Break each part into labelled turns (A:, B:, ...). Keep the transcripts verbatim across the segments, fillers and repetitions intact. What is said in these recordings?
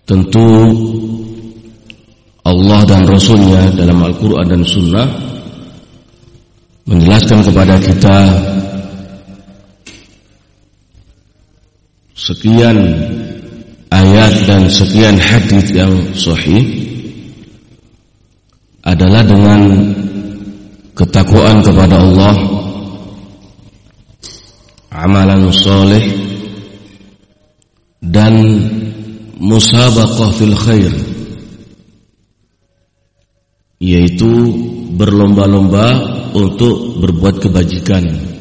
A: tentu Allah dan Rasulnya dalam Al-Quran dan Sunnah menjelaskan kepada kita sekian ayat dan sekian hadis yang sahih adalah dengan ketakwaan kepada Allah, amalan saleh, dan musabaqah fil khair, yaitu berlomba-lomba untuk berbuat kebajikan.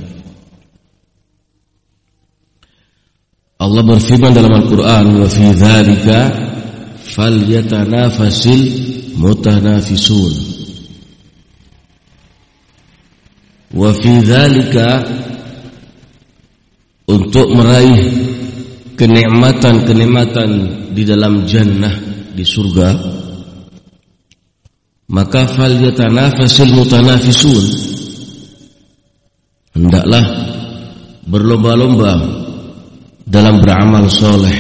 A: Allah berfirman dalam Al-Quran, wa fi dzalika falyatanafasil mutanafisun. Wa fi dzalika, untuk meraih kenikmatan-kenikmatan di dalam jannah, di surga, maka falyatanafasil mutanafisun, hendaklah berlomba-lomba dalam beramal soleh.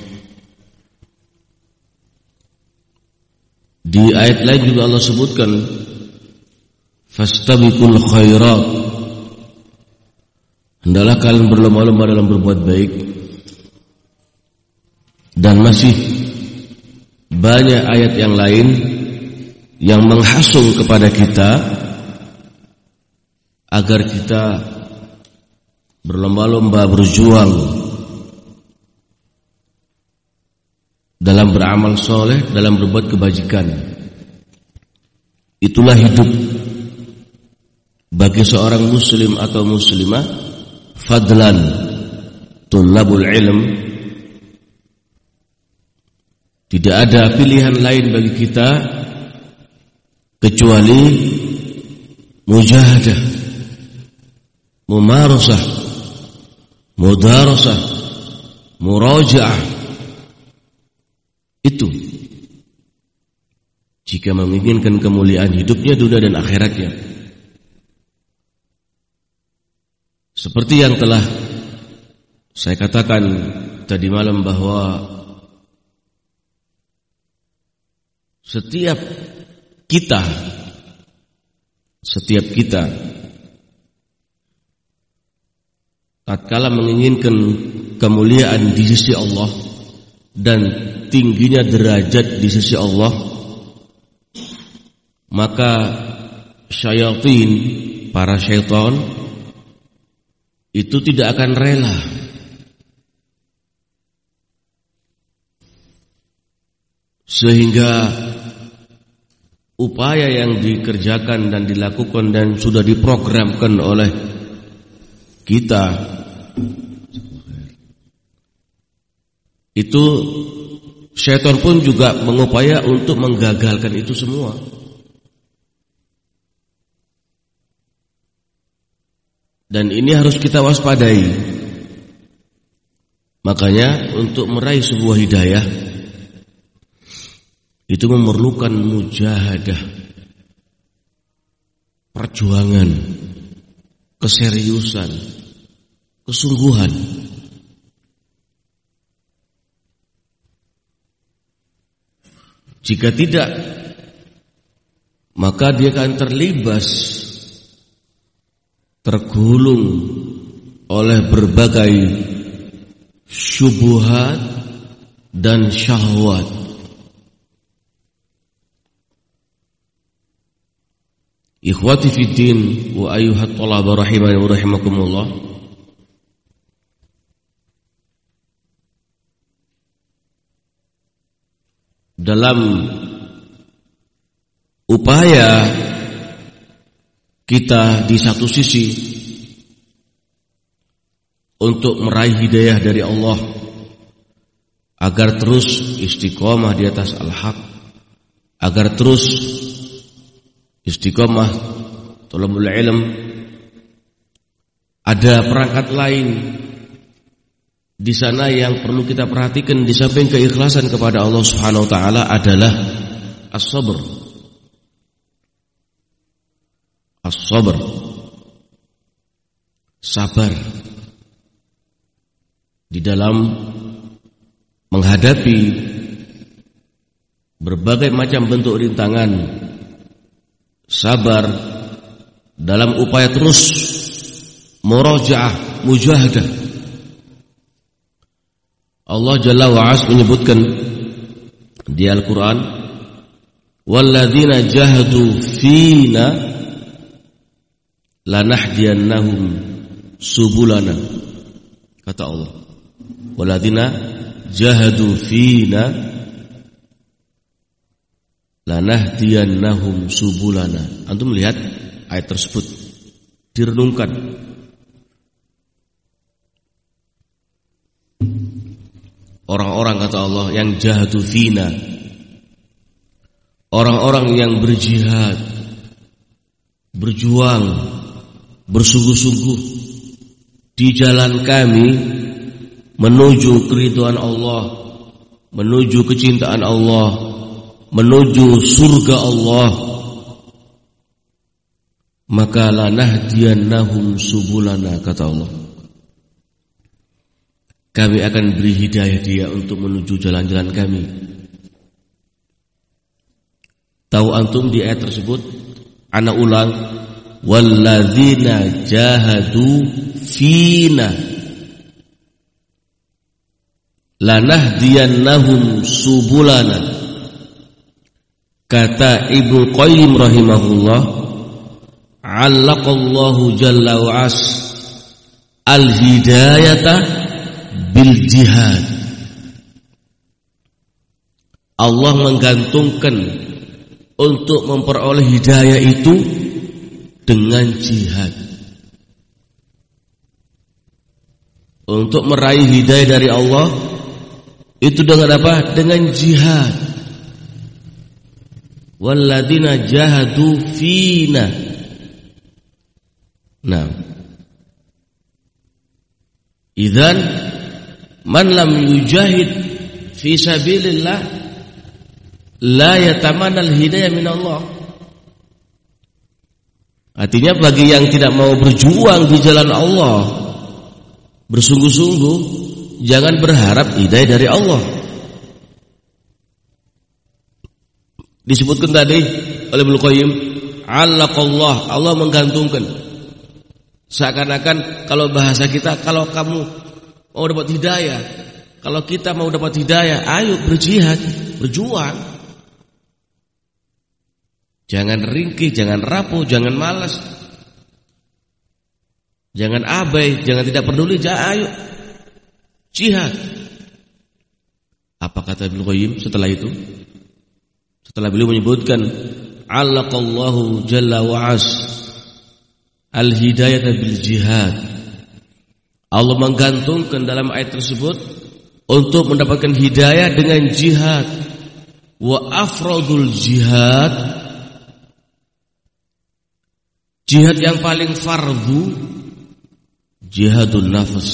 A: Di ayat lain juga Allah sebutkan fastabiqul khairat, hendaklah kalian berlomba-lomba dalam berbuat baik. Dan masih banyak ayat yang lain yang menghasung kepada kita agar kita berlomba-lomba berjuang dalam beramal soleh, dalam berbuat kebajikan. Itulah hidup bagi seorang muslim atau muslimah. Fadlan tullabul ilm, tidak ada pilihan lain bagi kita kecuali mujahadah, mumarasah, mudarasah, murajaah. Itu jika menginginkan kemuliaan hidupnya dunia dan akhiratnya. Seperti yang telah saya katakan tadi malam, bahwa setiap kita setiap kita tatkala menginginkan kemuliaan di sisi Allah dan tingginya derajat di sisi Allah, maka syaitan, para syaitan itu tidak akan rela sehingga upaya yang dikerjakan dan dilakukan dan sudah diprogramkan oleh kita itu, syaitan pun juga mengupaya untuk menggagalkan itu semua. Dan ini harus kita waspadai. Makanya untuk meraih sebuah hidayah itu memerlukan mujahadah, perjuangan, keseriusan, kesungguhan. Jika tidak, maka dia akan terlibas, tergulung oleh berbagai syubhat dan syahwat. Ikhwati fiddin wa ayyuhat thalaba rahimani wa rahimakumullah. Dalam upaya kita di satu sisi untuk meraih hidayah dari Allah agar terus istiqomah di atas al-haq, agar terus istiqomah thalabul ilm, ada perangkat lain di sana yang perlu kita perhatikan di samping keikhlasan kepada Allah Subhanahu wa taala adalah as-sabr. As-sabr, sabar di dalam menghadapi berbagai macam bentuk rintangan, sabar dalam upaya terus murajaah, mujahadah. Allah Jalla wa Azza menyebutkan di Al-Quran, walladzina jahadu fina lanahdiyannahum subulana. Kata Allah, walladzina jahadu fina lanahdiyannahum subulana. Antum melihat ayat tersebut, direnungkan. Orang-orang, kata Allah, yang jahadu fina, orang-orang yang berjihad, berjuang, bersungguh-sungguh di jalan kami menuju keridhaan Allah, menuju kecintaan Allah, menuju surga Allah, maka lanahdiyannahum subulana, kata Allah, kami akan beri hidayah dia untuk menuju jalan-jalan kami. Tahu antum di ayat tersebut, ana ulang, walladzina jahadu fina lanahdiyannahum subulana. Kata Ibnu Qayyim rahimahullah, allaqallahu jalla wa as al-hidayata bil jihad. Allah menggantungkan untuk memperoleh hidayah itu dengan jihad. Untuk meraih hidayah dari Allah itu dengan apa? Dengan jihad. Walladzina jahadu fina. Nah, idzan man lam yujahid fi sabilillah la yatamanna al-hidayah min Allah. Artinya bagi yang tidak mau berjuang di jalan Allah, bersungguh-sungguh, jangan berharap hidayah dari Allah. Disebutkan tadi oleh Ibnu Qayyim, allaqallah, Allah menggantungkan. Seakan-akan kalau bahasa kita, kalau kamu mau dapat hidayah, kalau kita mau dapat hidayah, ayo berjihad, berjuang. Jangan ringkih, jangan rapuh, jangan malas, jangan abai, jangan tidak peduli, jangan, ayo jihad. Apa kata Ibnu Qayyim setelah itu? Setelah beliau menyebutkan allaqallahu jalla wa az al-hidayata bil jihad, Allah menggantungkan dalam ayat tersebut untuk mendapatkan hidayah dengan jihad. Wa afradul jihad, jihad yang paling fardu, jihadul nafas,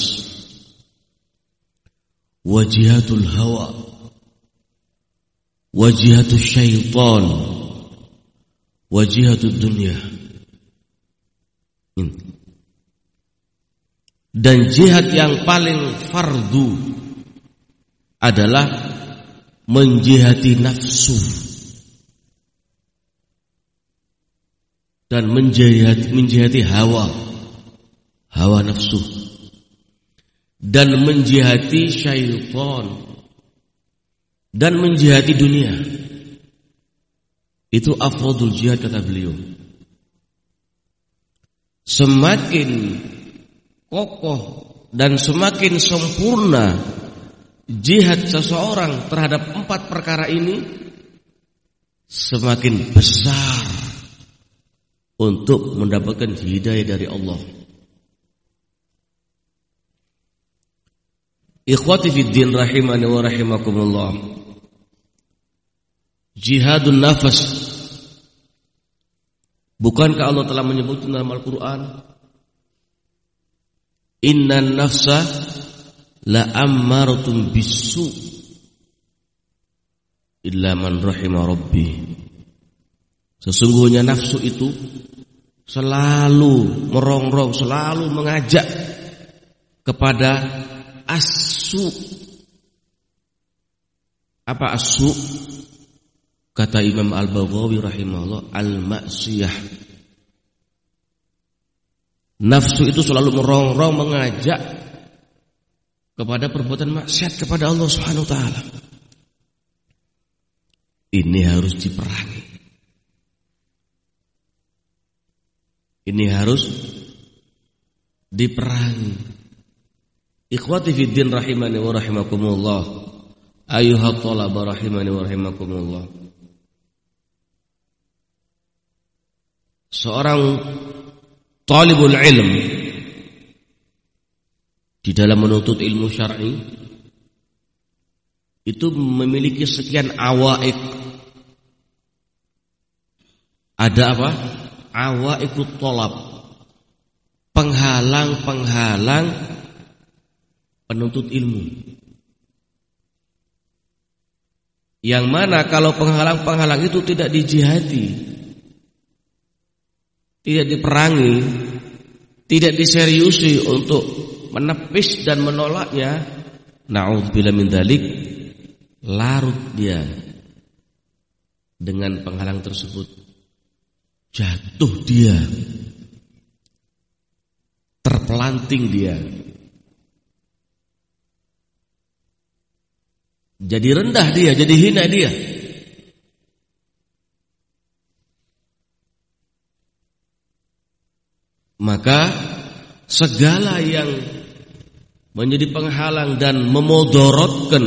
A: wa jihadul hawa, wa jihadul syaitan, wa jihadul dunia. Dan jihad yang paling fardu adalah menjihati nafsu dan menjihati, menjihati hawa, hawa nafsu, dan menjihati syaitan, dan menjihati dunia. Itu afrodul jihad, kata beliau. Semakin kokoh dan semakin sempurna jihad seseorang terhadap empat perkara ini, semakin besar untuk mendapatkan hidayah dari Allah. Ikhwati fiddin rahimani wa rahimakumullah, jihadun nafas, bukankah Allah telah menyebutkan dalam Al-Quran, innan nafsa la ammaratun bisu illa man rahima rabbi. Sesungguhnya nafsu itu selalu merongrong, selalu mengajak kepada asu. Apa asu? Kata Imam Al-Baghawi rahimahullah, al-ma'siyah, nafsu itu selalu merongrong, mengajak kepada perbuatan maksiat kepada Allah Subhanahu wa taala. Ini harus diperangi. Ini harus diperangi. Ikhwati fid din rahimani wa rahimakumullah. Ayuhat thalaba rahimani wa rahimakumullah. Seorang talibul ilm di dalam menuntut ilmu syar'i itu memiliki sekian awaik. Ada apa? Awaikut thalab, penghalang-penghalang penuntut ilmu. Yang mana kalau penghalang-penghalang itu tidak dijihadi, tidak diperangi, tidak diseriusi untuk menepis dan menolaknya, na'udzubillah min dzalik, larut dia dengan penghalang tersebut. Jatuh dia, terpelanting dia, jadi rendah dia, jadi hina dia. Maka segala yang menjadi penghalang dan memodorotkan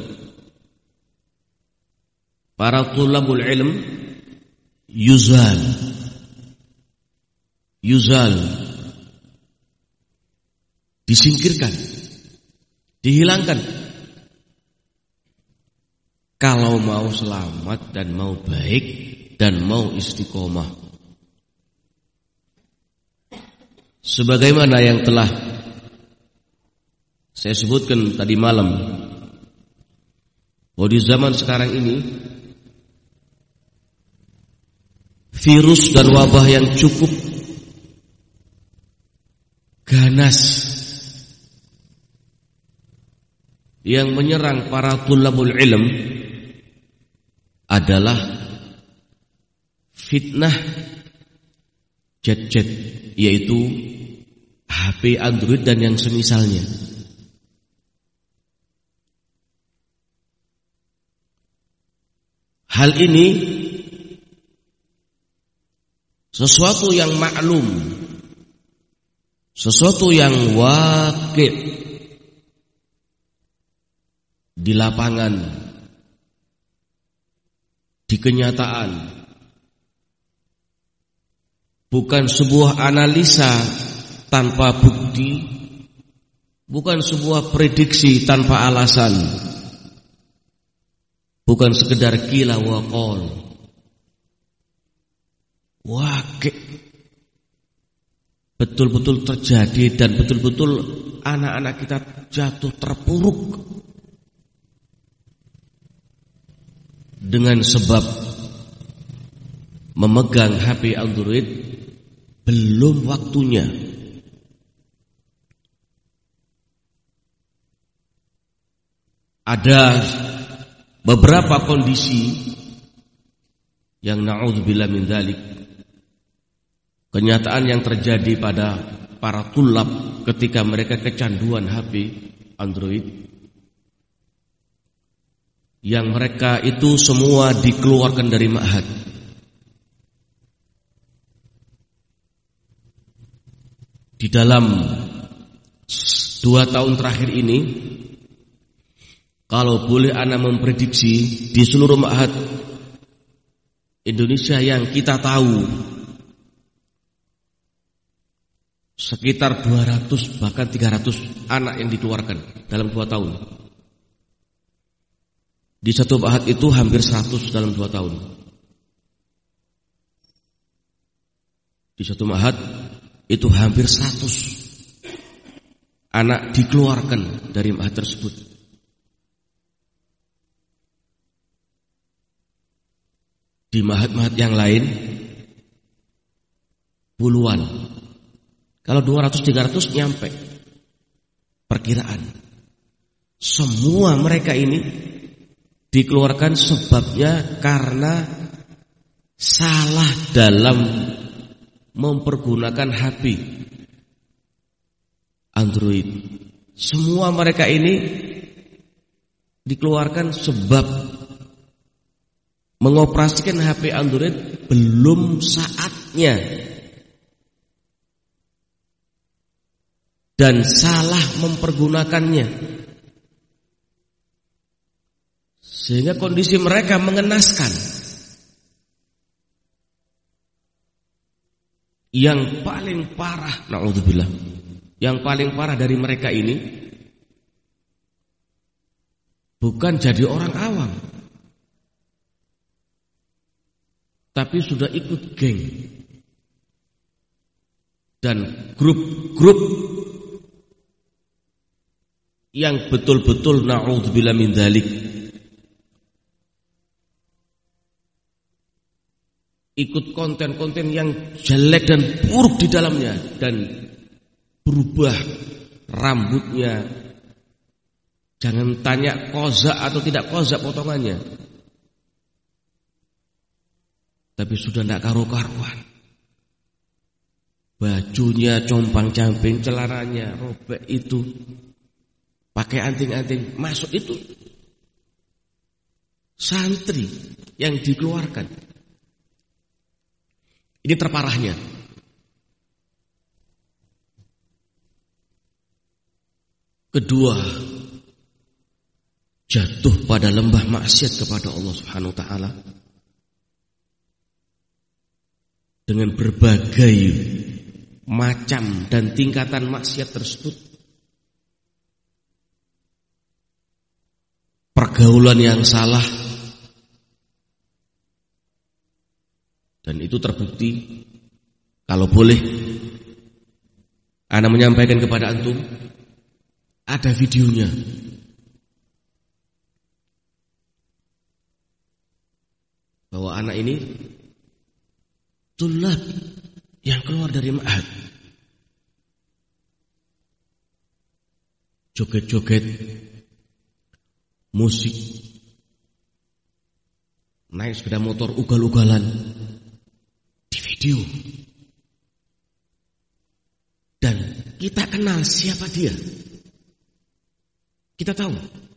A: para tulabul ilm yuzal yuzal disingkirkan, dihilangkan. Kalau mau selamat dan mau baik dan mau istiqomah, sebagaimana yang telah saya sebutkan tadi malam, bahwa di zaman sekarang ini virus dan wabah yang cukup ganas yang menyerang para tulabul ilm adalah fitnah gadget, yaitu H P Android dan yang semisalnya. Hal ini sesuatu yang maklum, sesuatu yang waqi' di lapangan, di kenyataan. Bukan sebuah analisa tanpa bukti, bukan sebuah prediksi tanpa alasan, bukan sekedar qila wa qol. Waqi' betul-betul terjadi dan betul-betul anak-anak kita jatuh terpuruk dengan sebab memegang H P Android belum waktunya. Ada beberapa kondisi yang na'udzubillah min dzalik, kenyataan yang terjadi pada para tulab ketika mereka kecanduan H P Android, yang mereka itu semua dikeluarkan dari ma'had. Di dalam dua tahun terakhir ini, kalau boleh ana memprediksi, di seluruh ma'had Indonesia yang kita tahu, sekitar dua ratus bahkan tiga ratus anak yang dikeluarkan dalam dua tahun. Di satu ma'had itu hampir seratus dalam dua tahun. Di satu ma'had itu hampir seratus anak dikeluarkan dari ma'had tersebut. Di ma'had-ma'had yang lain puluhan. Kalau dua ratus tiga ratus nyampe perkiraan. Semua mereka ini dikeluarkan sebabnya karena salah dalam mempergunakan H P Android. Semua mereka ini dikeluarkan sebab mengoperasikan H P Android belum saatnya dan salah mempergunakannya, sehingga kondisi mereka mengenaskan. Yang paling parah, naudzubillah, yang paling parah dari mereka ini bukan jadi orang awam, tapi sudah ikut geng dan grup-grup yang betul-betul naudzubillah min dzalik, ikut konten-konten yang jelek dan buruk di dalamnya, dan berubah rambutnya. Jangan tanya kozak atau tidak kozak potongannya, tapi sudah tidak karu-karuan. Bajunya compang-camping, celananya robek itu, pakai anting-anting, masuk itu santri yang dikeluarkan. Ini terparahnya. Kedua, jatuh pada lembah maksiat kepada Allah Subhanahu wa taala dengan berbagai macam dan tingkatan maksiat tersebut. Pergaulan yang salah, dan itu terbukti. Kalau boleh ana menyampaikan kepada antum, ada videonya. Bahwa anak ini tulab yang keluar dari ma'had, joget-joget, musik, naik sepeda motor ugal-ugalan di video. Dan kita kenal siapa dia. Kita tahu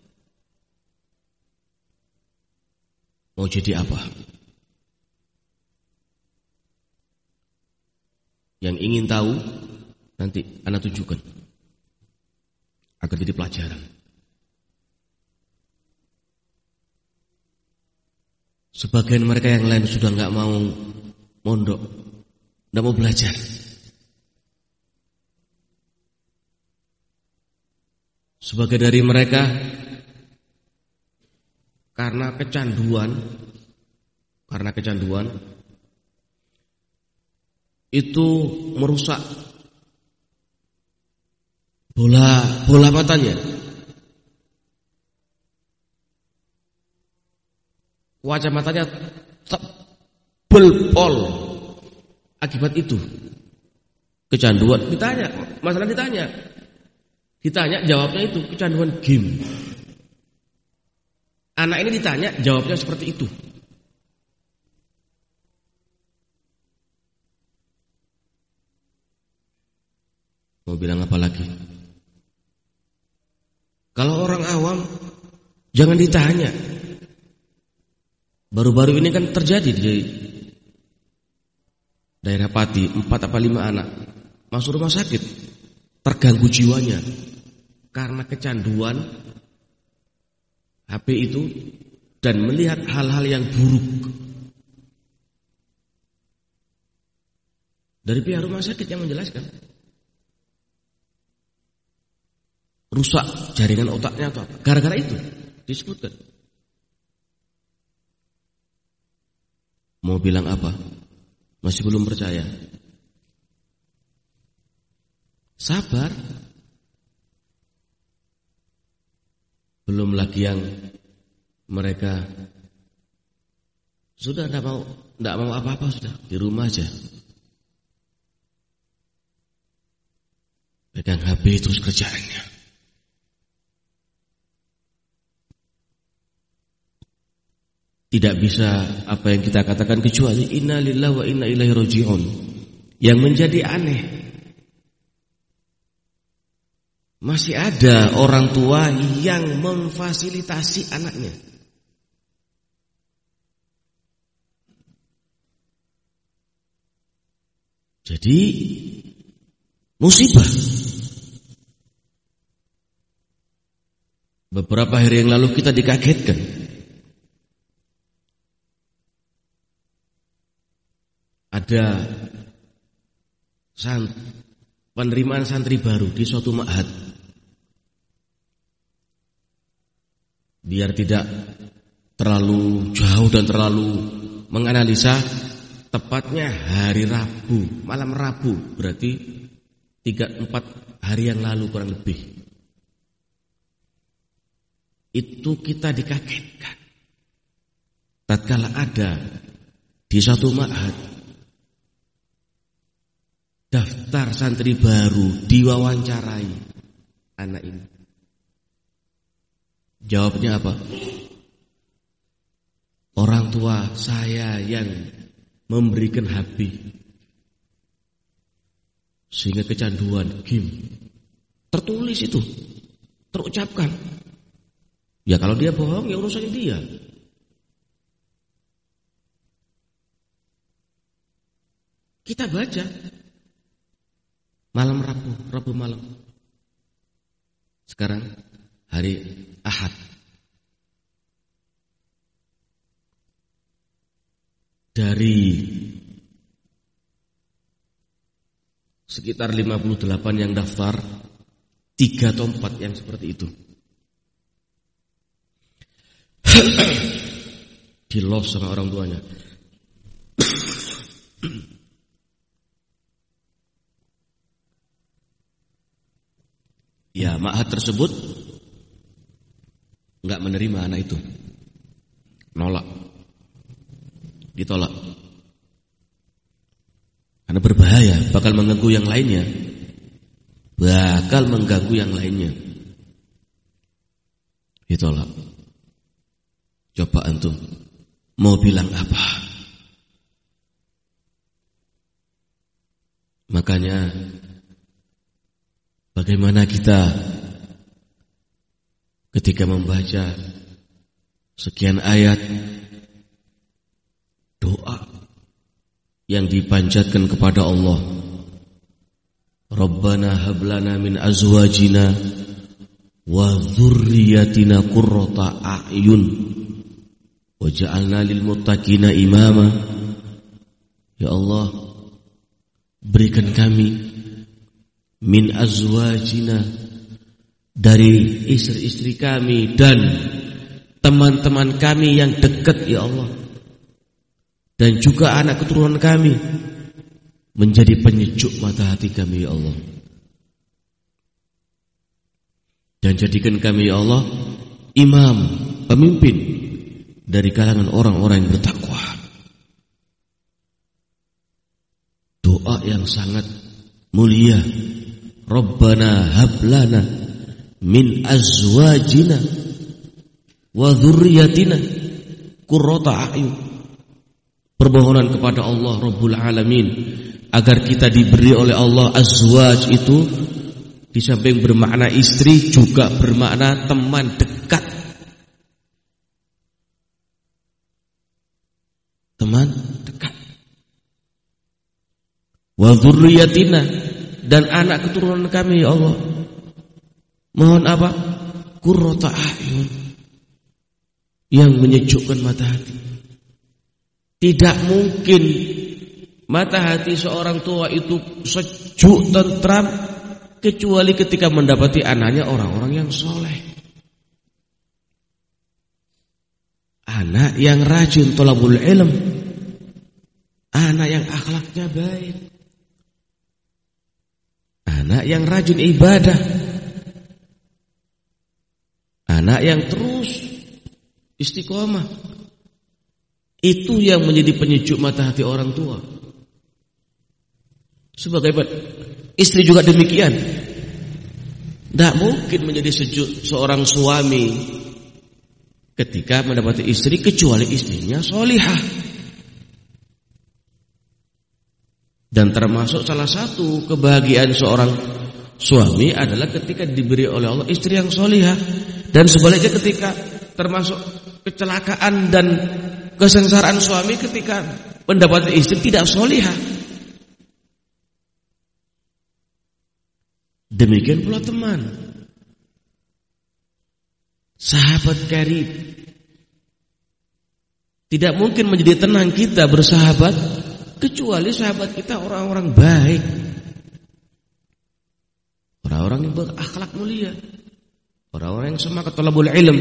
A: mau jadi apa. Yang ingin tahu, nanti anak tunjukkan agar jadi pelajaran. Sebagian mereka yang lain sudah nggak mau mondok, nggak mau belajar. Sebagai dari mereka karena kecanduan, karena kecanduan itu merusak bola bola matanya. Wajah matanya tebel pol akibat itu. Kecanduan, ditanya, masalah ditanya. Ditanya, jawabnya itu kecanduan game. Anak ini ditanya, jawabnya seperti itu. Mau bilang apa lagi? Kalau orang awam, jangan ditanya. Baru-baru ini kan terjadi di daerah Pati, empat apa lima anak masuk rumah sakit, terganggu jiwanya karena kecanduan H P itu dan melihat hal-hal yang buruk. Dari pihak rumah sakit yang menjelaskan, rusak jaringan otaknya atau apa, gara-gara itu disebutkan. Mau bilang apa? Masih belum percaya? Sabar. Belum lagi yang mereka sudah tidak mau, tidak mau apa-apa, sudah di rumah aja, pegang H P terus kerjaannya. Tidak bisa apa yang kita katakan kecuali inna lillahi wa inna ilaihi raji'un. Yang menjadi aneh, masih ada orang tua yang memfasilitasi anaknya. Jadi musibah. Beberapa hari yang lalu kita dikagetkan. Ada sant, penerimaan santri baru di suatu ma'had. Biar tidak terlalu jauh dan terlalu menganalisa, tepatnya hari Rabu, malam Rabu, berarti tiga empat hari yang lalu kurang lebih. Itu kita dikagetkan. Tatkala ada di satu ma'had daftar santri baru diwawancarai anak ini. Jawabnya apa? Orang tua saya yang memberikan H P sehingga kecanduan game. Tertulis itu, terucapkan. Ya kalau dia bohong ya urusannya dia. Kita baca malam Rabu, Rabu malam. Sekarang hari Ahad. Dari sekitar lima puluh delapan yang daftar, tiga atau empat yang seperti itu. Di-loss sama orang tuanya. Ya, ma'had tersebut enggak menerima anak itu. Nolak. Ditolak. Karena berbahaya, bakal mengganggu yang lainnya. Bakal mengganggu yang lainnya. Ditolak. Coba antum mau bilang apa? Makanya bagaimana kita ketika membaca sekian ayat doa yang dipanjatkan kepada Allah, Rabbana hablana min azwajina wa dzurriyyatina qurrata a'yun waj'alna lil muttaqina imama. Ya Allah, berikan kami min azwajina, dari istri-istri kami dan teman-teman kami yang dekat ya Allah, dan juga anak keturunan kami, menjadi penyejuk mata hati kami ya Allah, dan jadikan kami ya Allah imam, pemimpin dari kalangan orang-orang yang bertakwa. Doa yang sangat mulia. Rabbana hablana min azwajina wa dzurriyyatina qurrata a'yun. Permohonan kepada Allah Rabbul Alamin agar kita diberi oleh Allah azwaj itu di samping bermakna istri juga bermakna teman dekat. Teman dekat. Wa dzurriyyatina, dan anak keturunan kami ya Allah. Mohon apa? Qurrata a'yun, yang menyejukkan mata hati. Tidak mungkin mata hati seorang tua itu sejuk tentram kecuali ketika mendapati anaknya orang-orang yang soleh, anak yang rajin thalabul ilm, anak yang akhlaknya baik, anak yang rajin ibadah, anak yang terus istiqomah. Itu yang menjadi penyejuk mata hati orang tua. Sebagai istri juga demikian. Tidak mungkin menjadi sejuk seorang suami ketika mendapati istri kecuali istrinya solihah. Dan termasuk salah satu kebahagiaan seorang suami adalah ketika diberi oleh Allah istri yang solihah. Dan sebaliknya ketika termasuk kecelakaan dan kesengsaraan suami ketika mendapati istri tidak solihah. Demikian pula teman, sahabat karib. Tidak mungkin menjadi tenang kita bersahabat kecuali sahabat kita orang-orang baik, orang-orang yang berakhlak mulia, orang-orang yang semangat talabul ilm.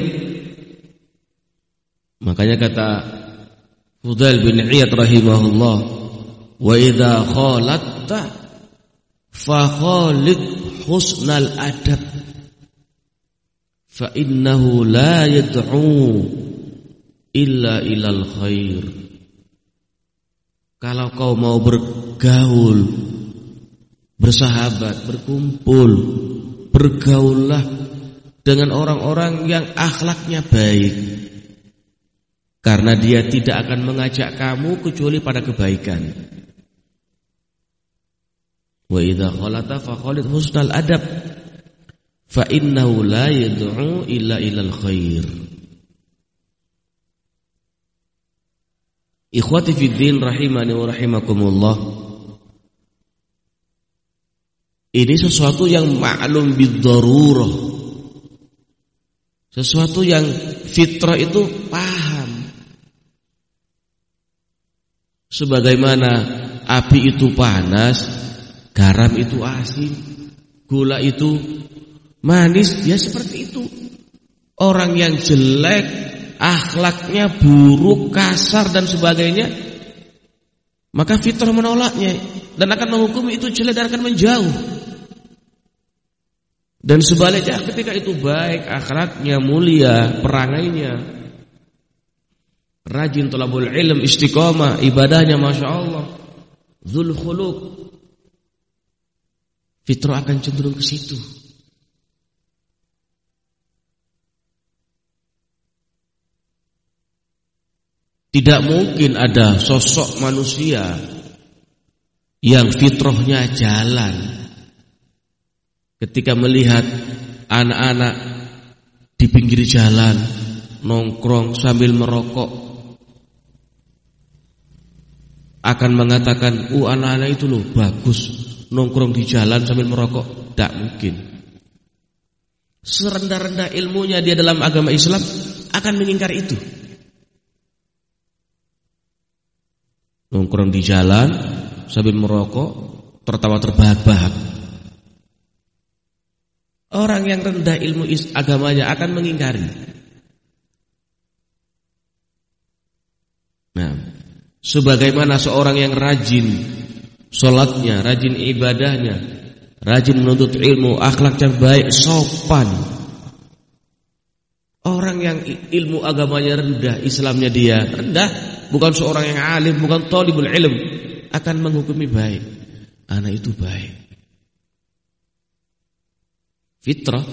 A: Makanya kata Fudail bin Iyad rahimahullah, wa idza khalatta fa khalid husnal adab fa innahu la yad'u illa ilal khair. Kalau kau mau bergaul, bersahabat, berkumpul, bergaullah dengan orang-orang yang akhlaknya baik, karena dia tidak akan mengajak kamu kecuali pada kebaikan. Wa idza khalata fa khalid husnal adab fa innahu la yad'u illa ilal khair. Ikhwati fid din rahimani wa rahimakumullah, ini sesuatu yang ma'lum bid-darurah, sesuatu yang fitrah itu paham. Sebagaimana api itu panas, garam itu asin, gula itu manis, ya seperti itu. Orang yang jelek, akhlaknya buruk, kasar dan sebagainya, maka fitrah menolaknya dan akan menghukumi itu jelek dan akan menjauh. Dan sebaliknya ketika itu baik, akhlaknya mulia, perangainya rajin thalabul ilm, istiqomah, ibadahnya masya Allah, dzul khuluq, fitrah akan cenderung ke situ. Tidak mungkin ada sosok manusia yang fitrahnya jalan ketika melihat anak-anak di pinggir jalan nongkrong sambil merokok, akan mengatakan, "Uh, anak-anak itu loh bagus nongkrong di jalan sambil merokok." Tidak mungkin. Serendah-rendah ilmunya dia dalam agama Islam akan mengingkari itu. Nongkrong di jalan sambil merokok, tertawa terbahak-bahak. Orang yang rendah ilmu agamanya akan mengingkari. Nah, sebagaimana seorang yang rajin sholatnya, rajin ibadahnya, rajin menuntut ilmu, akhlaknya baik, sopan. Orang yang ilmu agamanya rendah, Islamnya dia rendah, bukan seorang yang alim, bukan thalibul ilm, akan menghukumi baik. Anak itu baik. Fitrah.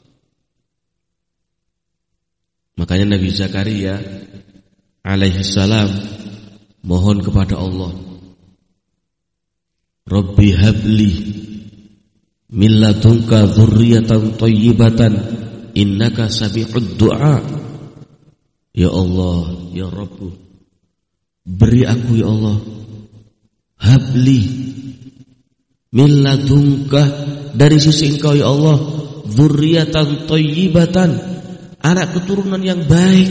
A: Makanya Nabi Zakaria alaihi salam mohon kepada Allah, Rabbi habli min ladunka dzurriyyatan thayyibatan innaka sami'ud du'a. Ya Allah, ya Rabbu, beri aku ya Allah, habli min ladunka, dari sisi Engkau ya Allah, dzurriyyatan thayyibatan, anak keturunan yang baik.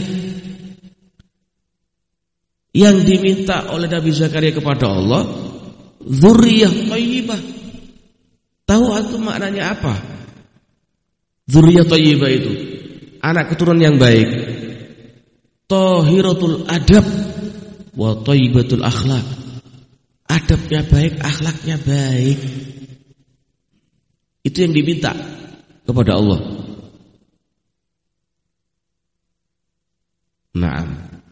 A: Yang diminta oleh Nabi Zakaria kepada Allah, dzurriyyah thayyibah. Tahu antum maknanya apa? Dzurriyyah thayyibah itu anak keturunan yang baik, tahiratul adab wa thayyibatul akhlak. Adabnya baik, akhlaknya baik. Itu yang diminta kepada Allah. Naam.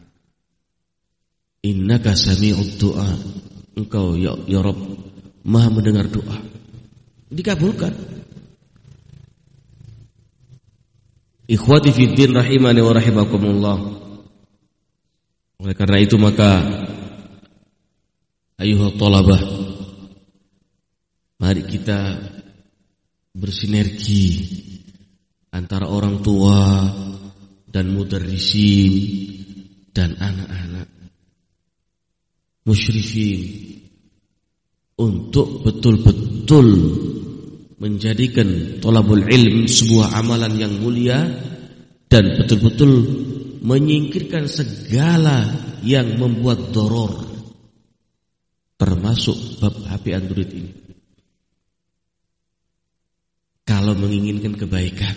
A: Innaka sami'ud du'a. Engkau ya, ya Rabb Maha mendengar doa. Dikabulkan. Ikhwati fiddin rahimani wa rahimakumullah. Oleh karena itu maka ayuhal thalabah, mari kita bersinergi antara orang tua dan mudarrisin dan anak-anak musyrifin untuk betul-betul menjadikan thalabul ilm sebuah amalan yang mulia dan betul-betul menyingkirkan segala yang membuat doror, termasuk bab H P Android ini. Kalau menginginkan kebaikan,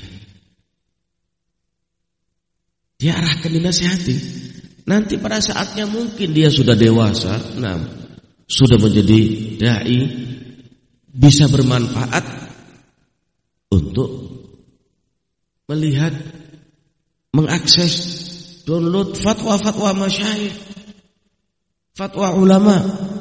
A: dia arahkan, dinasihati. Nanti pada saatnya mungkin dia sudah dewasa, nah, sudah menjadi dai, bisa bermanfaat untuk melihat, mengakses, download fatwa-fatwa masyayikh, fatwa ulama,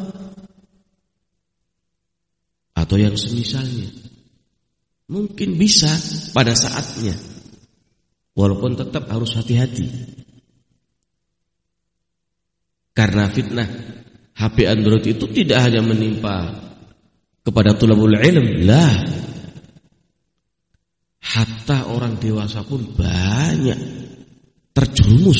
A: atau yang semisalnya. Mungkin bisa pada saatnya, walaupun tetap harus hati-hati. Karena fitnah H P Android itu tidak hanya menimpa kepada tulabul ilm, lah, hatta orang dewasa pun banyak terjerumus.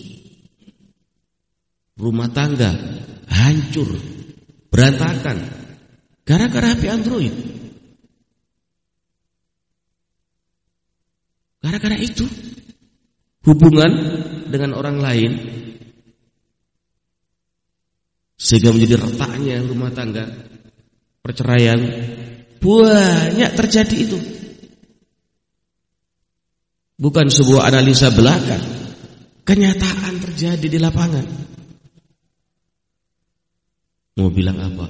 A: Rumah tangga hancur, berantakan gara-gara H P Android. Gara-gara itu hubungan dengan orang lain sehingga menjadi retaknya rumah tangga, perceraian, banyak terjadi itu. Bukan sebuah analisa belaka, kenyataan terjadi di lapangan. Mau bilang apa?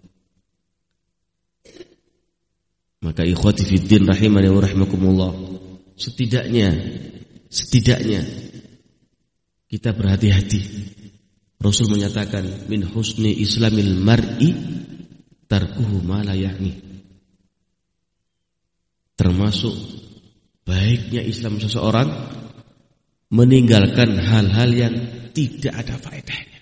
A: Maka ikhwati fiddin rahimani wa rahimakumullah, setidaknya setidaknya kita berhati-hati. Rasul menyatakan min husni islamil mar'i tarkuhu ma la ya'ni. Termasuk baiknya Islam seseorang meninggalkan hal-hal yang tidak ada faedahnya.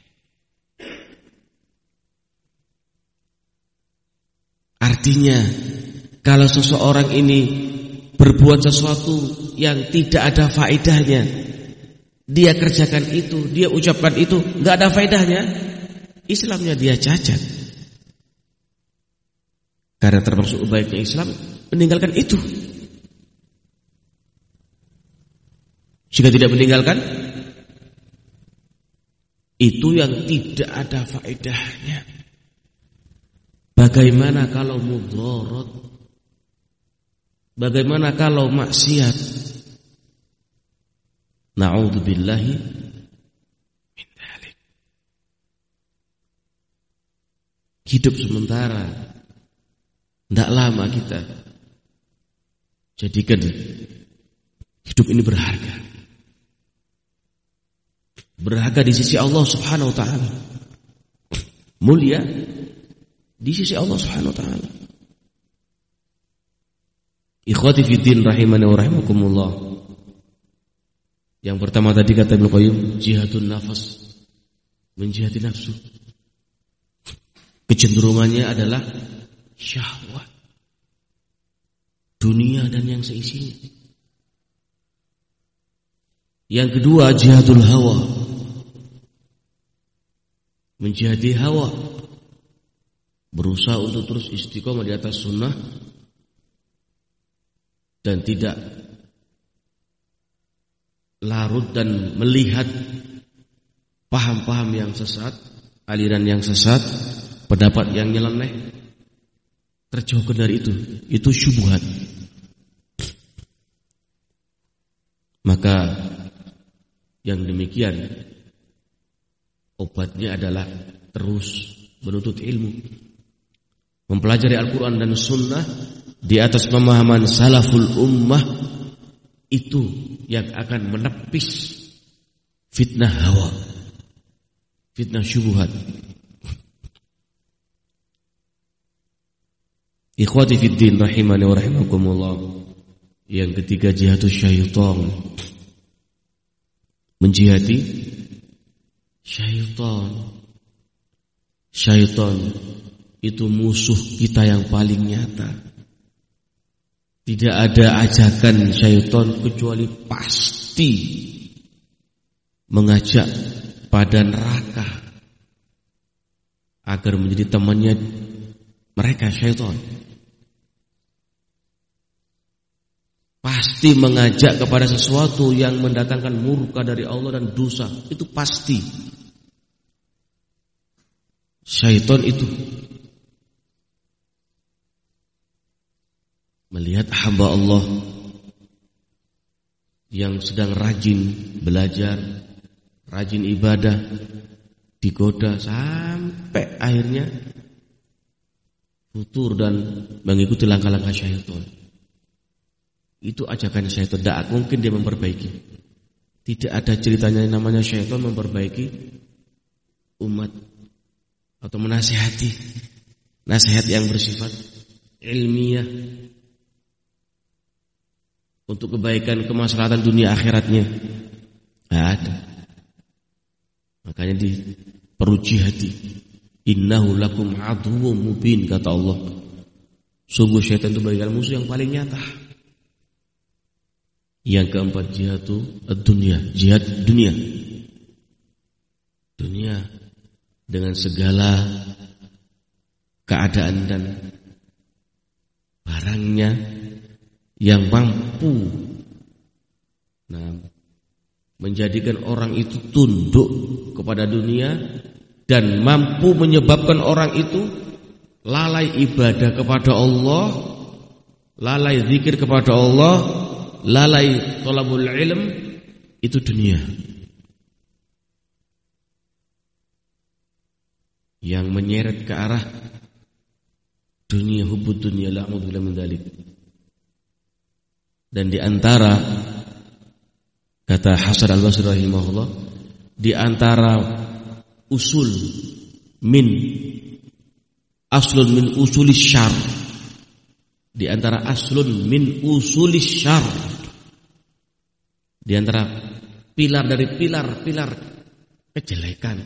A: Artinya kalau seseorang ini berbuat sesuatu yang tidak ada faedahnya, dia kerjakan itu, dia ucapkan itu, nggak ada faedahnya, Islamnya dia cacat. Karena termasuk baiknya Islam meninggalkan itu. Jika tidak meninggalkan itu yang tidak ada faedahnya, bagaimana kalau mudarat? Bagaimana kalau maksiat? Na'udzubillahi min dzalik. Hidup sementara, tidak lama kita jadikan hidup ini berharga. Berharga di sisi Allah Subhanahu wa taala. Mulia di sisi Allah Subhanahu wa taala. Ikhwati fiddin rahimani wa rahimakumullah. Yang pertama tadi kata Ibnu Qayyim, jihadun nafas, menjihati nafsu. Kecenderungannya adalah syahwat, dunia dan yang seisinya. Yang kedua, jihadul hawa, menjihati hawa, berusaha untuk terus istiqomah di atas sunnah dan tidak larut dan melihat paham-paham yang sesat, aliran yang sesat, pendapat yang nyeleneh. Terjauhkan dari itu, itu syubhat. Maka yang demikian obatnya adalah terus menuntut ilmu, mempelajari Al-Quran dan Sunnah di atas pemahaman salaful ummah. Itu yang akan menepis fitnah hawa, fitnah syubhat. Ikhwati fiddin rahimani wa rahimakumullah. Yang ketiga jihadus syaitan, menjihati syaitan. Syaitan itu musuh kita yang paling nyata. Tidak ada ajakan syaitan kecuali pasti mengajak pada neraka agar menjadi temannya mereka syaitan. Pasti mengajak kepada sesuatu yang mendatangkan murka dari Allah dan dosa. Itu pasti. Syaitan itu melihat hamba Allah yang sedang rajin belajar, rajin ibadah, digoda sampai akhirnya futur dan mengikuti langkah-langkah syaitan. Itu ajakan syaitan. Tidak mungkin dia memperbaiki. Tidak ada ceritanya yang namanya syaitan memperbaiki umat atau menasihati. Nasihat yang bersifat ilmiah untuk kebaikan kemaslahatan dunia akhiratnya. Tidak ada. Makanya diperlu jihadi. Innahu lakum aduwwum mubin, kata Allah. Sungguh syaitan itu bagi kalian musuh yang paling nyata. Yang keempat jihadu dunia, jihad dunia. Dunia dengan segala keadaan dan barangnya yang mampu nah, menjadikan orang itu tunduk kepada dunia dan mampu menyebabkan orang itu lalai ibadah kepada Allah, lalai zikir kepada Allah, lalai thalabul ilm. Itu dunia yang menyeret ke arah dunia, hubud dunia, la'udzubillah min dzalik. Dan di antara, kata Hasan al-Basri rahimahullah, di antara usul min aslun min usulis syarr, di antara aslun min usulis syarr, di antara pilar dari pilar-pilar kejelekan,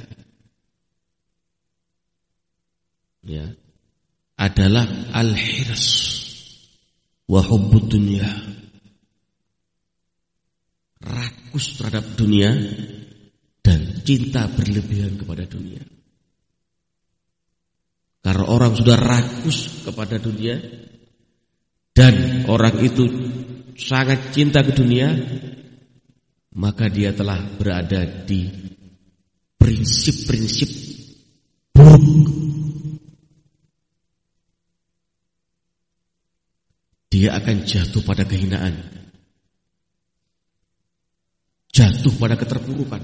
A: ya, adalah al-hirs wa hubbud dunya, rakus terhadap dunia dan cinta berlebihan kepada dunia. Karena orang sudah rakus kepada dunia dan orang itu sangat cinta ke dunia, maka dia telah berada di prinsip-prinsip buruk. Dia akan jatuh pada kehinaan, jatuh pada keterpurukan.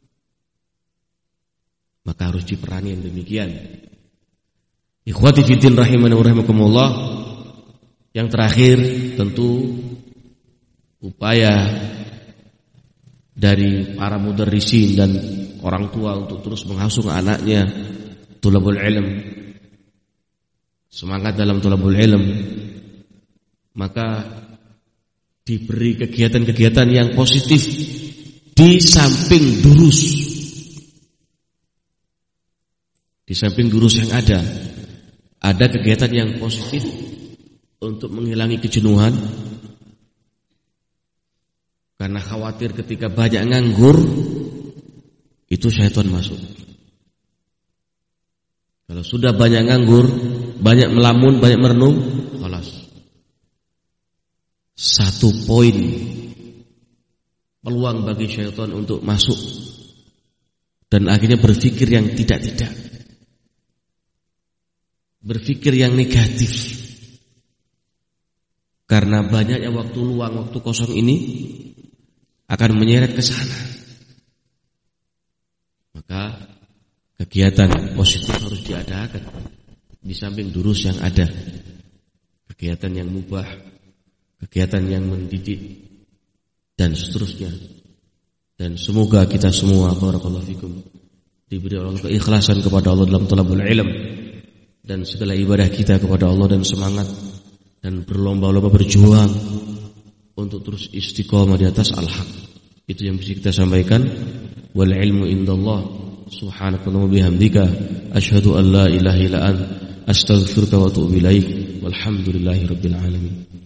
A: Maka harus diperangi yang demikian. Ikhwati fiddin rahimani wa rahimakumullah. Yang terakhir tentu upaya dari para mudarrisin dan orang tua untuk terus menghasung anaknya tulabul ilm, semangat dalam tulabul ilm. Maka diberi kegiatan-kegiatan yang positif di samping durus. Di samping durus yang ada, ada kegiatan yang positif untuk menghilangi kejenuhan. Karena khawatir ketika banyak nganggur, itu syaitan masuk. Kalau sudah banyak nganggur, banyak melamun, banyak merenung, khalas. Satu poin peluang bagi syaitan untuk masuk dan akhirnya berpikir yang tidak-tidak, berpikir yang negatif. Karena banyaknya waktu luang, waktu kosong ini akan menyeret ke sana. Maka kegiatan positif harus diadakan di samping durus yang ada. Kegiatan yang mubah, kegiatan yang mendidik, dan seterusnya. Dan semoga kita semua, barakallahu fikum, diberi Allah keikhlasan kepada Allah dalam thalabul ilm dan segala ibadah kita kepada Allah, dan semangat dan berlomba-lomba berjuang untuk terus istiqomah di atas al-haq. Itu yang bisa kita sampaikan. Wal ilmu indallah. Subhanakallahumma bihamdika asyhadu an la ilaha illa anta astaghfiruka wa atubu ilaik. Walhamdulillahirabbil alamin.